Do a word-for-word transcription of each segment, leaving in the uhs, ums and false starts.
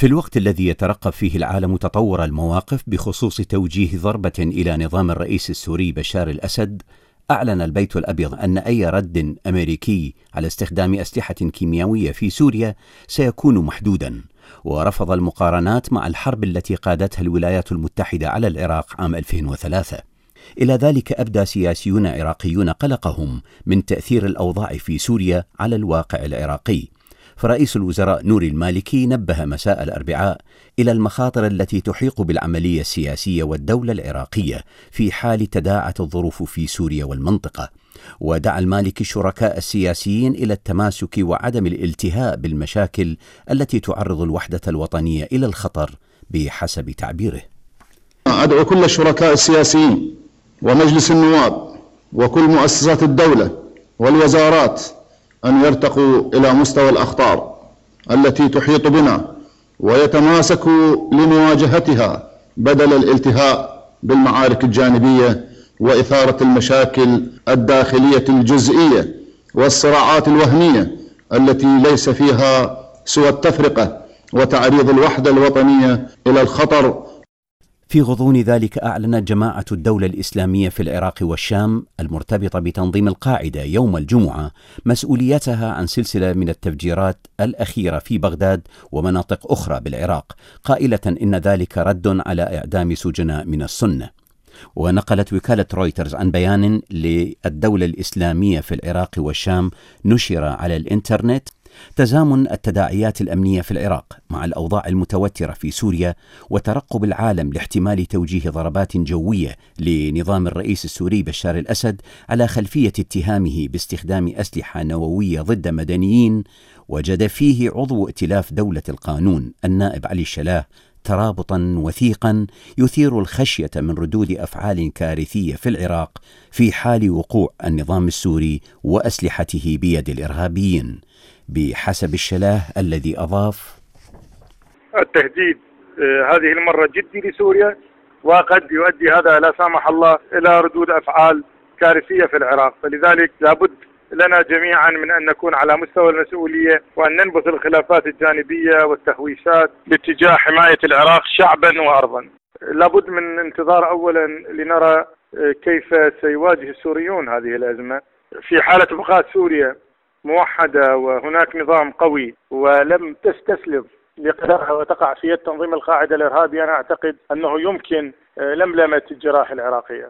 في الوقت الذي يترقب فيه العالم تطور المواقف بخصوص توجيه ضربة إلى نظام الرئيس السوري بشار الأسد، أعلن البيت الأبيض أن أي رد أمريكي على استخدام أسلحة كيميائية في سوريا سيكون محدودا، ورفض المقارنات مع الحرب التي قادتها الولايات المتحدة على العراق عام ألفين وثلاثة. إلى ذلك أبدى سياسيون عراقيون قلقهم من تأثير الأوضاع في سوريا على الواقع العراقي. فرئيس الوزراء نوري المالكي نبه مساء الأربعاء إلى المخاطر التي تحيق بالعملية السياسية والدولة العراقية في حال تداعت الظروف في سوريا والمنطقة، ودعا المالكي الشركاء السياسيين إلى التماسك وعدم الالتهاء بالمشاكل التي تعرض الوحدة الوطنية إلى الخطر بحسب تعبيره. أدعو كل الشركاء السياسيين ومجلس النواب وكل مؤسسات الدولة والوزارات أن يرتقوا إلى مستوى الأخطار التي تحيط بنا ويتماسكوا لمواجهتها بدل الالتهاء بالمعارك الجانبية وإثارة المشاكل الداخلية الجزئية والصراعات الوهمية التي ليس فيها سوى التفرقة وتعريض الوحدة الوطنية إلى الخطر. في غضون ذلك أعلنت جماعة الدولة الإسلامية في العراق والشام المرتبطة بتنظيم القاعدة يوم الجمعة مسؤوليتها عن سلسلة من التفجيرات الأخيرة في بغداد ومناطق أخرى بالعراق، قائلة إن ذلك رد على إعدام سجناء من السنة. ونقلت وكالة رويترز عن بيان للدولة الإسلامية في العراق والشام نشر على الإنترنت تزامن التداعيات الأمنية في العراق مع الأوضاع المتوترة في سوريا وترقب العالم لاحتمال توجيه ضربات جوية لنظام الرئيس السوري بشار الأسد على خلفية اتهامه باستخدام أسلحة نووية ضد مدنيين. وجد فيه عضو ائتلاف دولة القانون النائب علي الشلاه ترابطا وثيقا يثير الخشية من ردود أفعال كارثية في العراق في حال وقوع النظام السوري وأسلحته بيد الإرهابيين، بحسب الشلاه الذي أضاف: التهديد هذه المرة جدي لسوريا، وقد يؤدي هذا لا سامح الله إلى ردود أفعال كارثية في العراق، فلذلك لابد لنا جميعا من أن نكون على مستوى المسؤولية وأن ننبذ الخلافات الجانبية والتهويشات باتجاه حماية العراق شعبا وأرضا. لابد من انتظار أولا لنرى كيف سيواجه السوريون هذه الأزمة في حالة بقاء سوريا موحدة وهناك نظام قوي ولم تستسلم لقدرها وتقع في يد تنظيم القاعدة الإرهابي. أنا أعتقد أنه يمكن لملمة الجراح العراقية.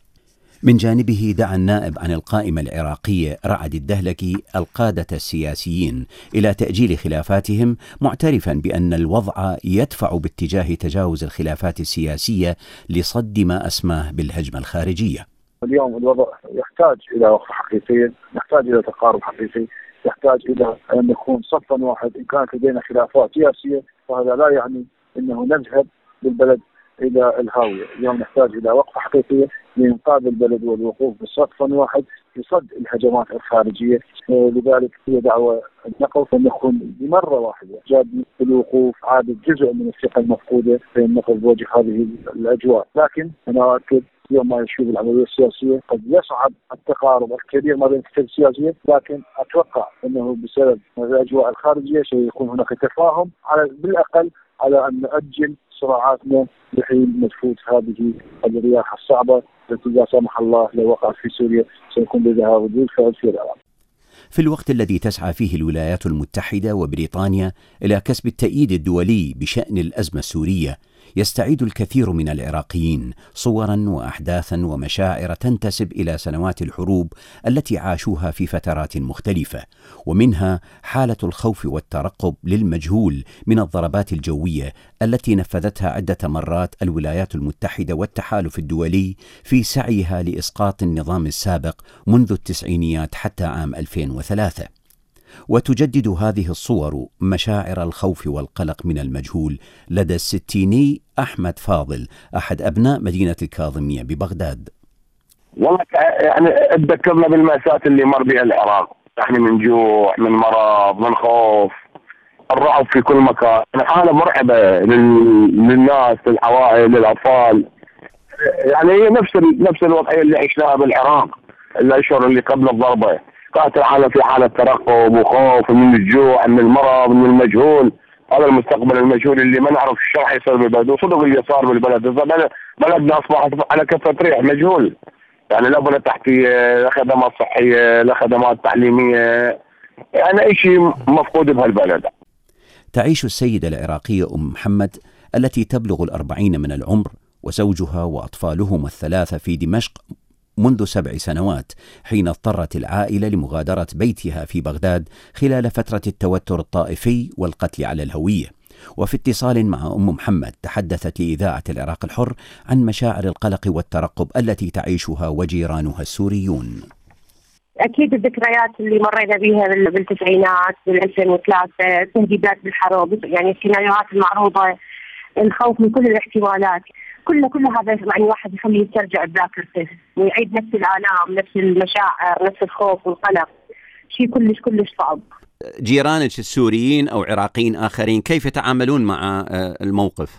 من جانبه دعا النائب عن القائمة العراقية رعد الدهلكي القادة السياسيين إلى تأجيل خلافاتهم، معترفا بأن الوضع يدفع باتجاه تجاوز الخلافات السياسية لصد ما أسماه بالهجمة الخارجية. اليوم الوضع يحتاج إلى وقفة حقيقية، يحتاج إلى تقارب حقيقي، يحتاج إلى أن نكون صفا واحد. إن كانت لدينا خلافات سياسية فهذا لا يعني أنه نذهب بالبلد إلى الهاوية. اليوم نحتاج إلى وقفة حقيقية لإنقاذ البلد والوقوف بصف واحد لصد الهجمات الخارجية. لذلك هي دعوة نقف ونكون بمرة واحدة جاد الوقوف، عادة جزء من الثقة المفقودة بين نقف بوجه هذه الأجواء. لكن أنا أؤكد يوم ما يشوف العملية السياسية قد يصعب التقارب الكبير ما بين الكتل السياسية، لكن أتوقع أنه بسبب الأجواء الخارجية سيكون هناك تفاهم على بالأقل على أن نؤجل صراعاتنا لحين نفوت هذه الرياح الصعبة التي لا سمح الله لو وقعت في سوريا سيكون لها ردود فعل في العراق. في الوقت الذي تسعى فيه الولايات المتحدة وبريطانيا إلى كسب التأييد الدولي بشأن الأزمة السورية، يستعيد الكثير من العراقيين صورا وأحداثا ومشاعر تنتسب إلى سنوات الحروب التي عاشوها في فترات مختلفة، ومنها حالة الخوف والترقب للمجهول من الضربات الجوية التي نفذتها عدة مرات الولايات المتحدة والتحالف الدولي في سعيها لإسقاط النظام السابق منذ التسعينيات حتى عام ألفين وثلاثة. وتجدد هذه الصور مشاعر الخوف والقلق من المجهول لدى الستيني أحمد فاضل أحد أبناء مدينة الكاظمية ببغداد. والله يعني اتذكرنا بالمأساة اللي مر بها العراق، يعني من جوع، من مرض، من خوف، الرعب في كل مكان، حالة مرعبة للناس، للعوائل، للأطفال. يعني هي نفس نفس الوضعية اللي عشناها بالعراق الأشهر اللي قبل الضربة. كانت العالم في حالة ترقب وخوف من الجوع، من المرض، من المجهول، هذا المستقبل المجهول اللي ما نعرف ايش راح يصير بالبلد، وصدق اللي صار بالبلد، بلدنا اصبحت على كفه ريح مجهول، يعني لا بنى تحتيه، لا خدمات صحيه، لا خدمات تعليميه، يعني اي شيء مفقود بهالبلد. تعيش السيدة العراقية أم محمد التي تبلغ الأربعين من العمر وزوجها وأطفالهم الثلاثة في دمشق منذ سبع سنوات، حين اضطرت العائلة لمغادرة بيتها في بغداد خلال فترة التوتر الطائفي والقتل على الهوية. وفي اتصال مع أم محمد تحدثت لإذاعة العراق الحر عن مشاعر القلق والترقب التي تعيشها وجيرانها السوريون. أكيد الذكريات اللي مرينا بها بالتسعينات بالألفين وثلاثة، تهديدات بالحرب، يعني السيناريوهات المعروضة، الخوف من كل الاحتمالات، كل كل هذا يعني واحد يخليه يسترجع بذاكرته ويعيد نفس الآلام، نفس المشاعر، نفس الخوف والقلق، شيء كلش كلش صعب. جيرانك السوريين أو عراقيين آخرين كيف يتعاملون مع الموقف؟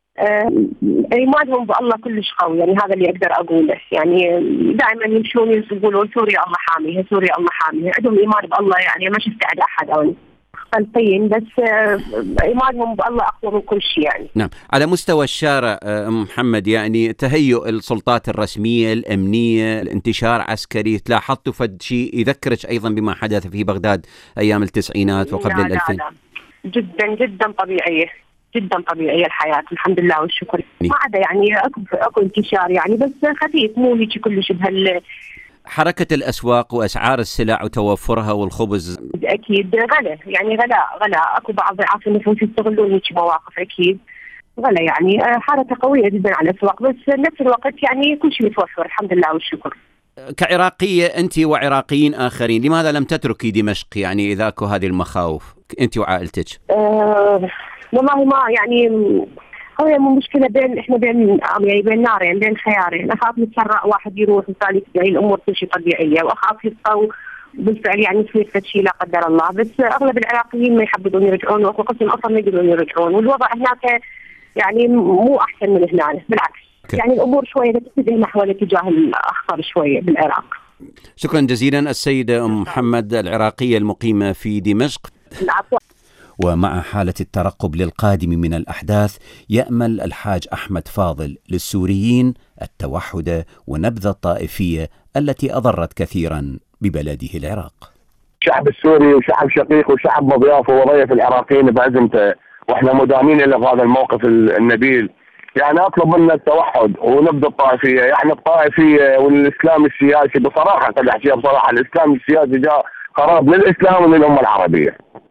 إيمانهم بالله كلش قوي، يعني هذا اللي أقدر أقوله، يعني دائما يمشون يقولون سوريا الله حاميها، سوريا الله حاميها، عندهم إيمان بالله، يعني ما شفت عند أحد أو خلطين، بس إيمانهم بالله أقوى من كل شيء يعني. نعم، على مستوى الشارع أم محمد، يعني تهيؤ السلطات الرسمية الأمنية، الانتشار عسكري، لاحظتوا فد شيء يذكرك أيضا بما حدث في بغداد أيام التسعينات وقبل لا الألفين؟ لا لا. جدا جدا طبيعية، جدا طبيعية الحياة الحمد لله والشكر. ما عدا يعني أكو أكو انتشار يعني، بس خفيف، مو هيك كلش بهال. حركة الأسواق وأسعار السلع وتوفرها والخبز أكيد غلا، يعني غلا غلا أكو بعض ضعاف النفوس يستغلون هيك مواقف، أكيد غلا، يعني حركة قوية جدا على الأسواق، بس نفس الوقت يعني كل شيء متوفر الحمد لله والشكر. كعراقية أنت وعراقيين آخرين، لماذا لم تتركي دمشق يعني إذا أكو هذه المخاوف أنت وعائلتك؟ أه والله ما يعني هو مشكلة بين إحنا بين يعني بين نارين، بين خيارين، أخاف نتسرع واحد يروح والثالث يعني الأمور تمشي طبيعية، وأخاف يبقوا بالفعل يعني يصير فد شيء لا قدر الله، بس أغلب العراقيين ما يحبون يرجعون، وأكو قسم أصلا ما يقدرون يرجعون، والوضع هناك يعني مو أحسن من هنا، بالعكس يعني الأمور شوية تتجه نحو الاتجاه الأخطر شوية بالعراق. شكرا جزيلا السيدة أم محمد العراقية المقيمة في دمشق. العفو. ومع حالة الترقب للقادم من الأحداث، يأمل الحاج أحمد فاضل للسوريين التوحد ونبذ الطائفية التي أضرت كثيرا ببلده العراق. الشعب السوري وشعب شقيق وشعب مضياف ووظيف العراقيين بعزمته، واحنا مدانين له هذا الموقف النبيل، يعني اطلب منا التوحد ونبذ الطائفيه، يعني الطائفيه والاسلام السياسي بصراحه، قد احكيها بصراحه، الاسلام السياسي جاء خراب للاسلام وللامه العربيه.